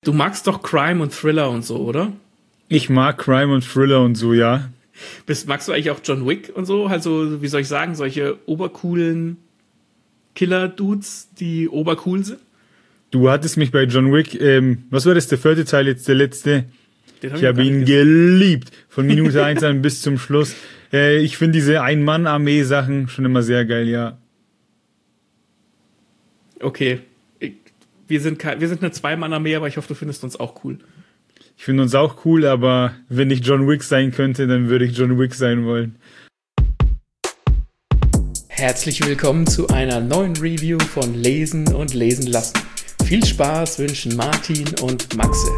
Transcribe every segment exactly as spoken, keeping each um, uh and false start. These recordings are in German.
Du magst doch Crime und Thriller und so, oder? Ich mag Crime und Thriller und so, ja. Bist, magst du eigentlich auch John Wick und so? Also, wie soll ich sagen, solche obercoolen Killer-Dudes, die obercool sind? Du hattest mich bei John Wick, ähm, was war das, der vierte Teil, jetzt der letzte? Den hab ich habe ihn geliebt, von Minute eins an bis zum Schluss. Äh, ich finde diese Ein-Mann-Armee-Sachen schon immer sehr geil, ja. Okay, ich, wir sind kein, wir sind eine Zwei-Mann-Armee, aber ich hoffe, du findest uns auch cool. Ich finde uns auch cool, aber wenn ich John Wick sein könnte, dann würde ich John Wick sein wollen. Herzlich willkommen zu einer neuen Review von Lesen und Lesen lassen. Viel Spaß wünschen Martin und Maxe.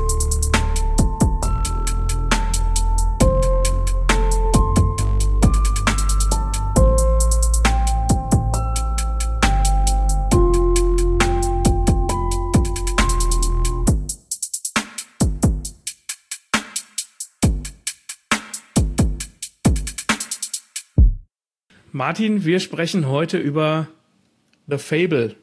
Martin, wir sprechen heute über The Fable.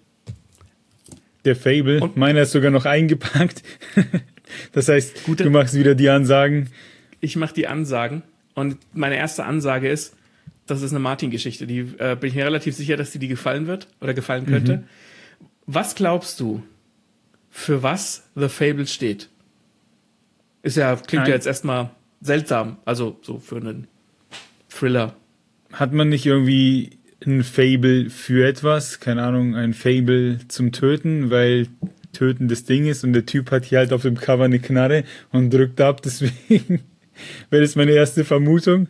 Der Fable? Und meiner ist sogar noch eingepackt. Das heißt, Gute, du machst wieder die Ansagen. Ich mache die Ansagen. Und meine erste Ansage ist, das ist eine Martin-Geschichte. Die äh, bin ich mir relativ sicher, dass dir die gefallen wird oder gefallen könnte. Mhm. Was glaubst du, für was The Fable steht? Ist ja, klingt Nein. ja jetzt erstmal seltsam. Also so für einen Thriller. Hat man nicht irgendwie ein Fable für etwas? Keine Ahnung, ein Fable zum Töten, weil Töten das Ding ist und der Typ hat hier halt auf dem Cover eine Knarre und drückt ab, deswegen wäre das meine erste Vermutung.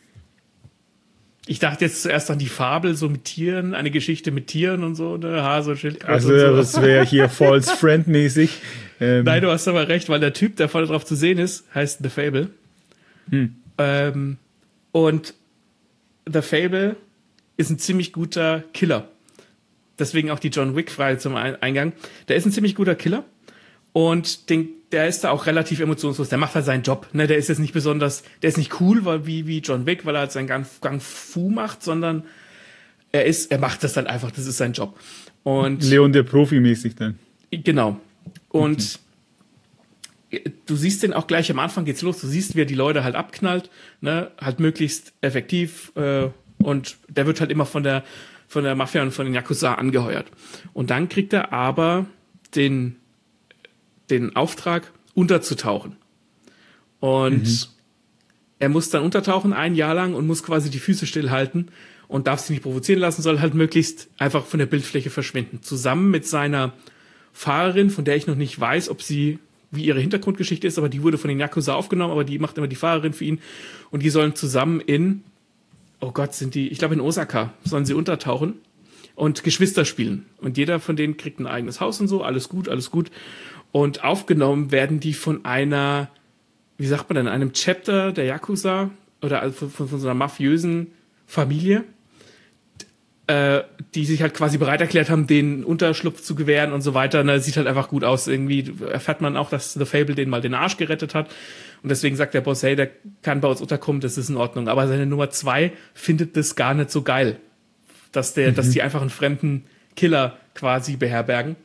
Ich dachte jetzt zuerst an die Fabel, so mit Tieren, eine Geschichte mit Tieren und so, ne? Hase, Schildkröte Also und so. Das wäre hier False Friend mäßig. Ähm. Nein, du hast aber recht, weil der Typ, der vorne drauf zu sehen ist, heißt The Fable. Hm. Ähm, und The Fable ist ein ziemlich guter Killer. Deswegen auch die John Wick-Frage zum Eingang. Der ist ein ziemlich guter Killer und den, der ist da auch relativ emotionslos. Der macht halt seinen Job. Ne? Der ist jetzt nicht besonders, der ist nicht cool weil, wie, wie John Wick, weil er halt seinen Gang, Gang Fu macht, sondern er ist, er macht das halt einfach. Das ist sein Job. Und Leon der Profi mäßig dann. Genau. Und okay. Du siehst den auch gleich am Anfang geht's los. Du siehst, wie er die Leute halt abknallt, ne, halt möglichst effektiv, äh, und der wird halt immer von der, von der Mafia und von den Yakuza angeheuert. Und dann kriegt er aber den, den Auftrag, unterzutauchen. Und mhm. er muss dann untertauchen ein Jahr lang und muss quasi die Füße stillhalten und darf sich nicht provozieren lassen, soll halt möglichst einfach von der Bildfläche verschwinden. Zusammen mit seiner Fahrerin, von der ich noch nicht weiß, ob sie wie ihre Hintergrundgeschichte ist, aber die wurde von den Yakuza aufgenommen, aber die macht immer die Fahrerin für ihn und die sollen zusammen in, oh Gott, sind die, ich glaube in Osaka, sollen sie untertauchen und Geschwister spielen und jeder von denen kriegt ein eigenes Haus und so, alles gut, alles gut und aufgenommen werden die von einer, wie sagt man denn, einem Chapter der Yakuza oder also von, von so einer mafiösen Familie, Äh, die sich halt quasi bereit erklärt haben, den Unterschlupf zu gewähren und so weiter. Und das sieht halt einfach gut aus. Irgendwie erfährt man auch, dass The Fable den mal den Arsch gerettet hat. Und deswegen sagt der Boss, hey, der kann bei uns unterkommen, das ist in Ordnung. Aber seine Nummer zwei findet das gar nicht so geil, dass der, mhm. dass die einfach einen fremden Killer quasi beherbergen.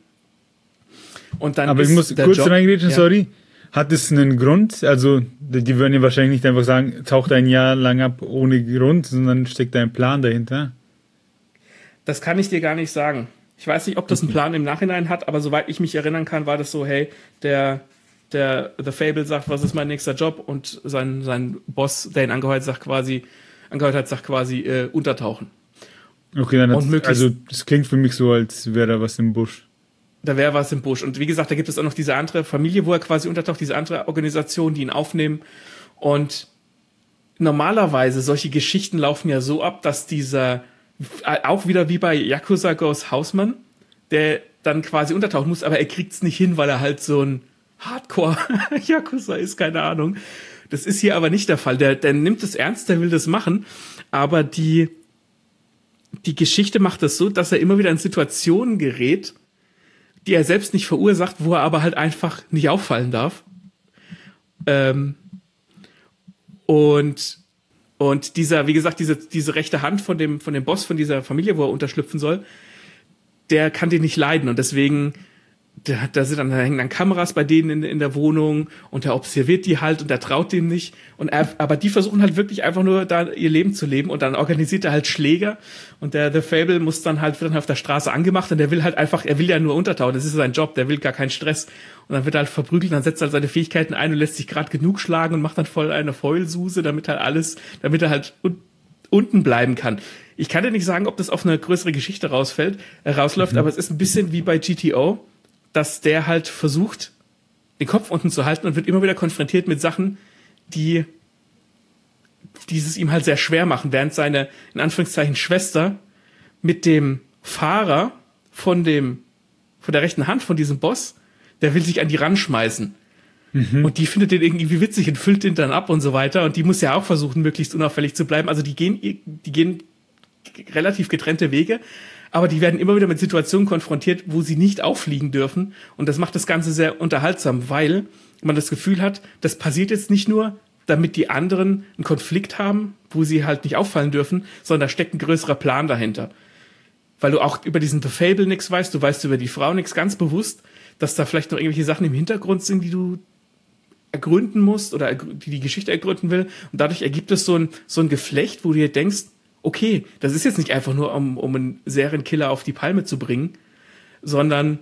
Und dann Aber ich muss kurz reingrätschen, ja. sorry. Hat es einen Grund? Also, die würden ja wahrscheinlich nicht einfach sagen, taucht ein Jahr lang ab ohne Grund, sondern steckt da ein Plan dahinter. Das kann ich dir gar nicht sagen. Ich weiß nicht, ob das einen Plan im Nachhinein hat, aber soweit ich mich erinnern kann, war das so, hey, der, der The Fable sagt, was ist mein nächster Job? Und sein, sein Boss, der ihn angeheuert, sagt quasi, angeheuert hat, sagt quasi, äh, untertauchen. Okay, dann hat, also das klingt für mich so, als wäre da was im Busch. Da wäre was im Busch. Und wie gesagt, da gibt es auch noch diese andere Familie, wo er quasi untertaucht, diese andere Organisation, die ihn aufnehmen. Und normalerweise, solche Geschichten laufen ja so ab, dass dieser auch wieder wie bei Yakuza Goes Hausmann, der dann quasi untertauchen muss, aber er kriegt's nicht hin, weil er halt so ein Hardcore-Yakuza ist, keine Ahnung. Das ist hier aber nicht der Fall. Der, der nimmt es ernst, der will das machen, aber die, die Geschichte macht das so, dass er immer wieder in Situationen gerät, die er selbst nicht verursacht, wo er aber halt einfach nicht auffallen darf. Ähm, und Und dieser, wie gesagt, diese, diese rechte Hand von dem, von dem Boss von dieser Familie, wo er unterschlüpfen soll, der kann den nicht leiden. Und deswegen da, da sind dann, da hängen dann Kameras bei denen in, in der Wohnung und der observiert die halt und der traut dem nicht. Und er, aber die versuchen halt wirklich einfach nur da ihr Leben zu leben und dann organisiert er halt Schläger und der The Fable muss dann halt, wird dann auf der Straße angemacht und der will halt einfach, er will ja nur untertauchen, das ist sein Job, der will gar keinen Stress. Und dann wird er halt verprügelt, dann setzt er halt seine Fähigkeiten ein und lässt sich gerade genug schlagen und macht dann voll eine Fäulsuse, damit halt alles, damit er halt un- unten bleiben kann. Ich kann dir nicht sagen, ob das auf eine größere Geschichte rausfällt, äh, rausläuft, mhm. aber es ist ein bisschen wie bei G T O, dass der halt versucht, den Kopf unten zu halten und wird immer wieder konfrontiert mit Sachen, die dieses ihm halt sehr schwer machen, während seine, in Anführungszeichen, Schwester mit dem Fahrer von dem, von der rechten Hand von diesem Boss, der will sich an die ranschmeißen. Mhm. Und die findet den irgendwie witzig und füllt den dann ab und so weiter. Und die muss ja auch versuchen, möglichst unauffällig zu bleiben. Also die gehen, die gehen relativ getrennte Wege. Aber die werden immer wieder mit Situationen konfrontiert, wo sie nicht auffliegen dürfen. Und das macht das Ganze sehr unterhaltsam, weil man das Gefühl hat, das passiert jetzt nicht nur, damit die anderen einen Konflikt haben, wo sie halt nicht auffallen dürfen, sondern da steckt ein größerer Plan dahinter. Weil du auch über diesen The Fable nichts weißt, du weißt über die Frau nichts, ganz bewusst, dass da vielleicht noch irgendwelche Sachen im Hintergrund sind, die du ergründen musst oder die die Geschichte ergründen will. Und dadurch ergibt es so ein, so ein Geflecht, wo du dir denkst, okay, das ist jetzt nicht einfach nur, um, um einen Serienkiller auf die Palme zu bringen, sondern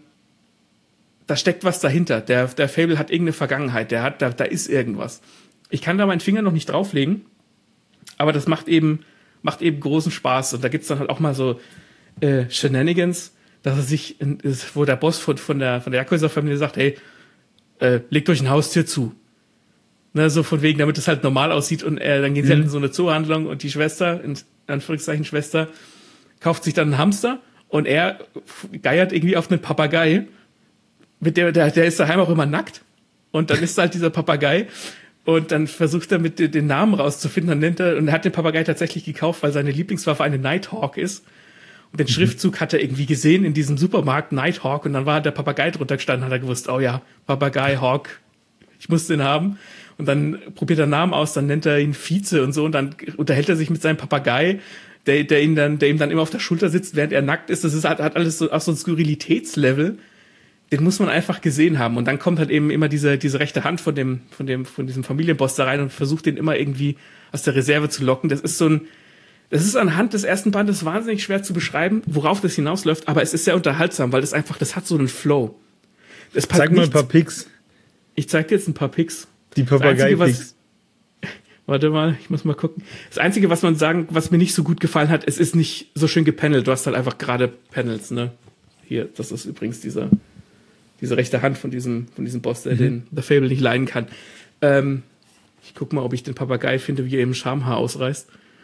da steckt was dahinter. Der, der Fable hat irgendeine Vergangenheit, der hat, da, da ist irgendwas. Ich kann da meinen Finger noch nicht drauflegen, aber das macht eben, macht eben großen Spaß. Und da gibt's dann halt auch mal so äh, Shenanigans, dass er sich, wo der Boss von, von der, von der Yakuza-Familie sagt, hey, äh, legt euch ein Haustier zu. Ne, so von wegen, damit es halt normal aussieht und äh, dann gehen sie mhm. halt in so eine Zoohandlung und die Schwester, in Anführungszeichen Schwester, kauft sich dann einen Hamster und er geiert irgendwie auf einen Papagei. Mit der, der, der ist daheim auch immer nackt und dann ist halt dieser Papagei und dann versucht er mit den Namen rauszufinden, dann nennt er, und er hat den Papagei tatsächlich gekauft, weil seine Lieblingswaffe eine Nighthawk ist. Und den mhm. Schriftzug hat er irgendwie gesehen in diesem Supermarkt Nighthawk und dann war der Papagei drunter gestanden, hat er gewusst, oh ja, Papagei, Hawk, ich muss den haben. Und dann probiert er Namen aus, dann nennt er ihn Vize und so und dann unterhält er sich mit seinem Papagei, der, der ihn dann, der ihm dann immer auf der Schulter sitzt, während er nackt ist. Das ist, hat, hat alles so, auch so ein Skurrilitätslevel. Den muss man einfach gesehen haben. Und dann kommt halt eben immer diese, diese rechte Hand von dem, von dem, von diesem Familienboss da rein und versucht den immer irgendwie aus der Reserve zu locken. Das ist so ein, das ist anhand des ersten Bandes wahnsinnig schwer zu beschreiben, worauf das hinausläuft, aber es ist sehr unterhaltsam, weil das einfach, das hat so einen Flow. Es zeig mal ein paar Pics. Ich zeig dir jetzt ein paar Pics. Die Papagei-Pics. Warte mal, ich muss mal gucken. Das Einzige, was man sagen, was mir nicht so gut gefallen hat, es ist nicht so schön gepanelt. Du hast halt einfach gerade Panels, ne? Hier, das ist übrigens dieser, diese rechte Hand von diesem, von diesem Boss, der mhm. den The Fable nicht leiden kann. Ähm, ich guck mal, ob ich den Papagei finde, wie er im Schamhaar ausreißt.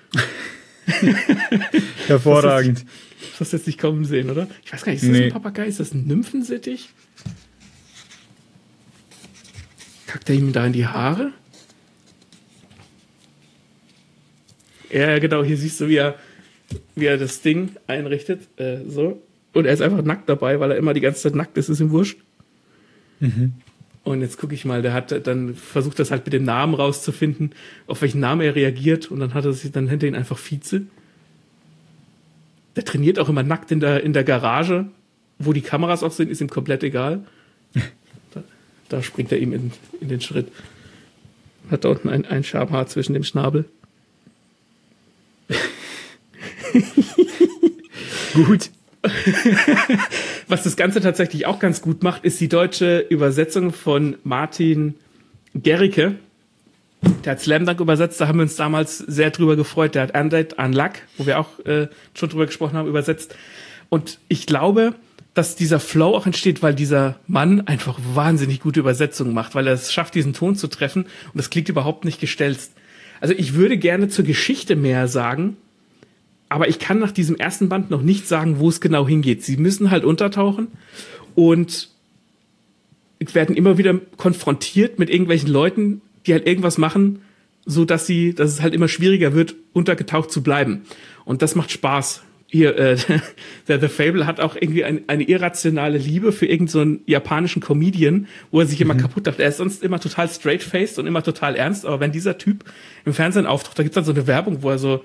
Hervorragend. Das hast du jetzt nicht kommen sehen, oder? Ich weiß gar nicht, ist das nee. ein Papagei? Ist das ein Nymphensittich? Kackt er ihm da in die Haare? Ja, genau, hier siehst du, wie er, wie er das Ding einrichtet. Äh, so. Und er ist einfach nackt dabei, weil er immer die ganze Zeit nackt ist, ist ihm wurscht. Mhm. Und jetzt gucke ich mal, der hat dann versucht, das halt mit dem Namen rauszufinden, auf welchen Namen er reagiert. Und dann hat er sich, dann nennt er ihn einfach Vize. Der trainiert auch immer nackt in der, in der Garage. Wo die Kameras auch sind, ist ihm komplett egal. Da, da springt er ihm in, in den Schritt. Hat da unten ein, ein Schamhaar zwischen dem Schnabel. Gut. Was das Ganze tatsächlich auch ganz gut macht, ist die deutsche Übersetzung von Martin Gericke. Der hat Slam Dunk übersetzt, da haben wir uns damals sehr drüber gefreut. Der hat Undead Unluck, wo wir auch äh, schon drüber gesprochen haben, übersetzt. Und ich glaube, dass dieser Flow auch entsteht, weil dieser Mann einfach wahnsinnig gute Übersetzungen macht, weil er es schafft, diesen Ton zu treffen und das klingt überhaupt nicht gestelzt. Also ich würde gerne zur Geschichte mehr sagen, aber ich kann nach diesem ersten Band noch nicht sagen, wo es genau hingeht. Sie müssen halt untertauchen und werden immer wieder konfrontiert mit irgendwelchen Leuten, die halt irgendwas machen, so dass sie, dass es halt immer schwieriger wird, untergetaucht zu bleiben. Und das macht Spaß. Hier, äh, der The Fable hat auch irgendwie ein, eine irrationale Liebe für irgendeinen so einen japanischen Comedian, wo er sich immer mhm. kaputt macht. Er ist sonst immer total straight-faced und immer total ernst, aber wenn dieser Typ im Fernsehen auftaucht, da gibt's dann so eine Werbung, wo er so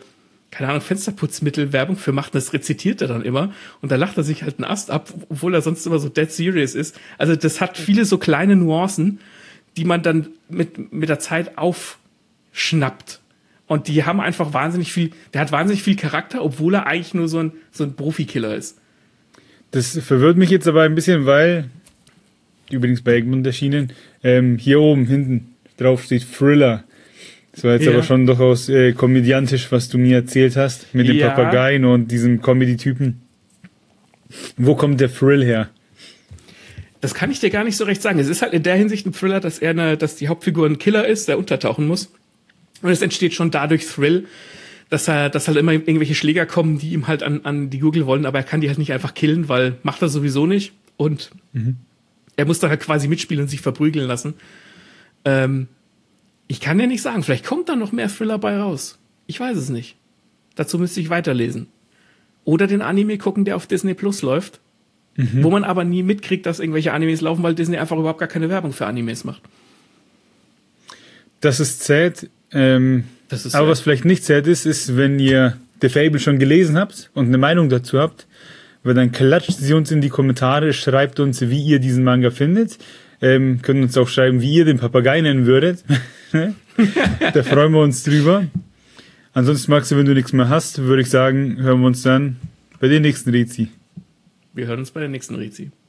keine Ahnung, Fensterputzmittel-Werbung für macht, das rezitiert er dann immer. Und da lacht er sich halt einen Ast ab, obwohl er sonst immer so dead serious ist. Also das hat viele so kleine Nuancen, die man dann mit, mit der Zeit aufschnappt. Und die haben einfach wahnsinnig viel, der hat wahnsinnig viel Charakter, obwohl er eigentlich nur so ein, so ein Profikiller ist. Das verwirrt mich jetzt aber ein bisschen, weil, übrigens bei Egmont erschienen, ähm, hier oben hinten drauf steht Thriller. Das war jetzt ja. aber schon durchaus äh, komödiantisch, was du mir erzählt hast, mit dem ja. Papageien und diesem Comedy-Typen. Wo kommt der Thrill her? Das kann ich dir gar nicht so recht sagen. Es ist halt in der Hinsicht ein Thriller, dass er eine, dass die Hauptfigur ein Killer ist, der untertauchen muss. Und es entsteht schon dadurch Thrill, dass er, dass halt immer irgendwelche Schläger kommen, die ihm halt an, an die Gurgel wollen, aber er kann die halt nicht einfach killen, weil macht er sowieso nicht. Und mhm. er muss dann halt quasi mitspielen und sich verprügeln lassen. Ähm, ich kann dir nicht sagen, vielleicht kommt da noch mehr Thriller bei raus. Ich weiß es nicht. Dazu müsste ich weiterlesen. Oder den Anime gucken, der auf Disney Plus läuft, mhm. wo man aber nie mitkriegt, dass irgendwelche Animes laufen, weil Disney einfach überhaupt gar keine Werbung für Animes macht. Das ist sad. Ähm, das ist aber sad. Was vielleicht nicht sad ist, ist, wenn ihr The Fable schon gelesen habt und eine Meinung dazu habt, weil dann klatscht sie uns in die Kommentare, schreibt uns, wie ihr diesen Manga findet. Ähm, könnt uns auch schreiben, wie ihr den Papagei nennen würdet. Da freuen wir uns drüber. Ansonsten, Maxi, wenn du nichts mehr hast, würde ich sagen, hören wir uns dann bei den nächsten Rezi. Wir hören uns bei der nächsten Rezi.